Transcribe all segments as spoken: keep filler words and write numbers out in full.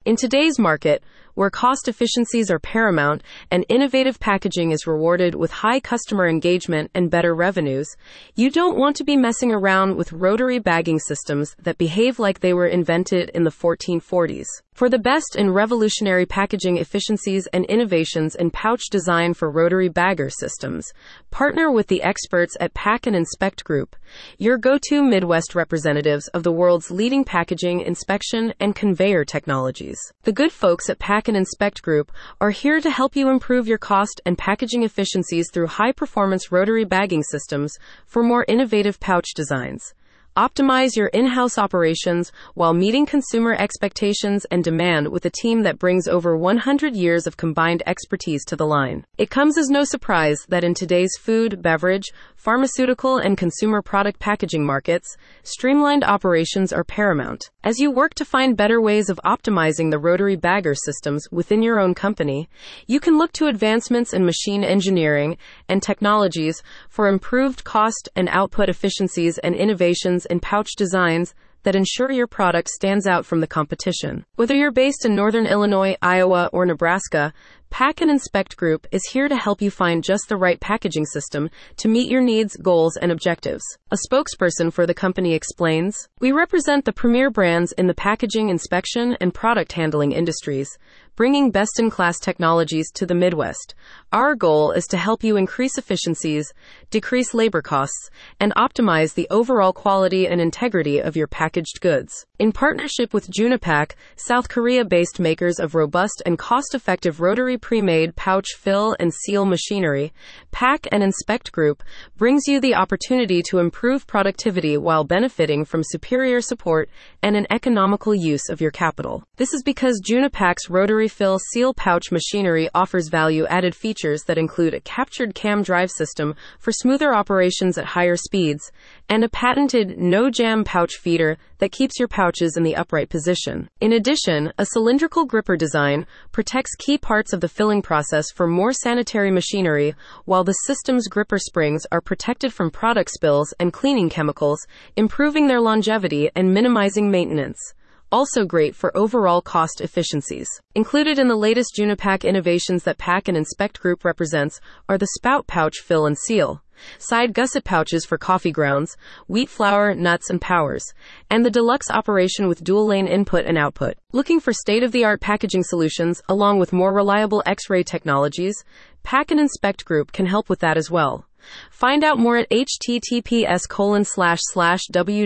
In today's market, where cost efficiencies are paramount and innovative packaging is rewarded with high customer engagement and better revenues, you don't want to be messing around with rotary bagging systems that behave like they were invented in the fourteen forties. For the best in revolutionary packaging efficiencies and innovations in pouch design for rotary bagger systems, partner with the experts at Pack and Inspect Group, your go-to Midwest representatives of the world's leading packaging, inspection, and conveyor technologies. The good folks at Pack and Inspect Group are here to help you improve your cost and packaging efficiencies through high-performance rotary bagging systems for more innovative pouch designs. Optimize your in-house operations while meeting consumer expectations and demand with a team that brings over one hundred years of combined expertise to the line. It comes as no surprise that in today's food, beverage, pharmaceutical, and consumer product packaging markets, streamlined operations are paramount. As you work to find better ways of optimizing the rotary bagger systems within your own company, you can look to advancements in machine engineering and technologies for improved cost and output efficiencies and innovations in pouch designs that ensure your product stands out from the competition. Whether you're based in Northern Illinois, Iowa, or Nebraska, Pack and Inspect Group is here to help you find just the right packaging system to meet your needs, goals, and objectives. A spokesperson for the company explains, "We represent the premier brands in the packaging, inspection, and product handling industries, bringing best-in-class technologies to the Midwest. Our goal is to help you increase efficiencies, decrease labor costs, and optimize the overall quality and integrity of your packaged goods." In partnership with Junipack, South Korea-based makers of robust and cost-effective rotary pre-made pouch fill and seal machinery, Pack and Inspect Group brings you the opportunity to improve productivity while benefiting from superior support and an economical use of your capital. This is because Junipack's rotary fill seal pouch machinery offers value-added features that include a captured cam drive system for smoother operations at higher speeds, and a patented no-jam pouch feeder that keeps your pouches in the upright position. In addition, a cylindrical gripper design protects key parts of the filling process for more sanitary machinery, while the system's gripper springs are protected from product spills and cleaning chemicals, improving their longevity and minimizing maintenance. Also great for overall cost efficiencies. Included in the latest Junipack innovations that Pack and Inspect Group represents are the spout pouch fill and seal, side gusset pouches for coffee grounds, wheat flour, nuts, and powers, and the deluxe operation with dual-lane input and output. Looking for state-of-the-art packaging solutions along with more reliable X-ray technologies? Pack and Inspect Group can help with that as well. Find out more at https colon slash slash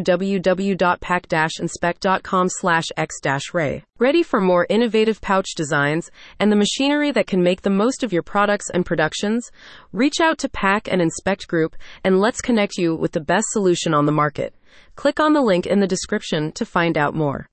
www.pack-inspect.com slash x-ray. Ready for more innovative pouch designs and the machinery that can make the most of your products and productions? Reach out to Pack and Inspect Group and let's connect you with the best solution on the market. Click on the link in the description to find out more.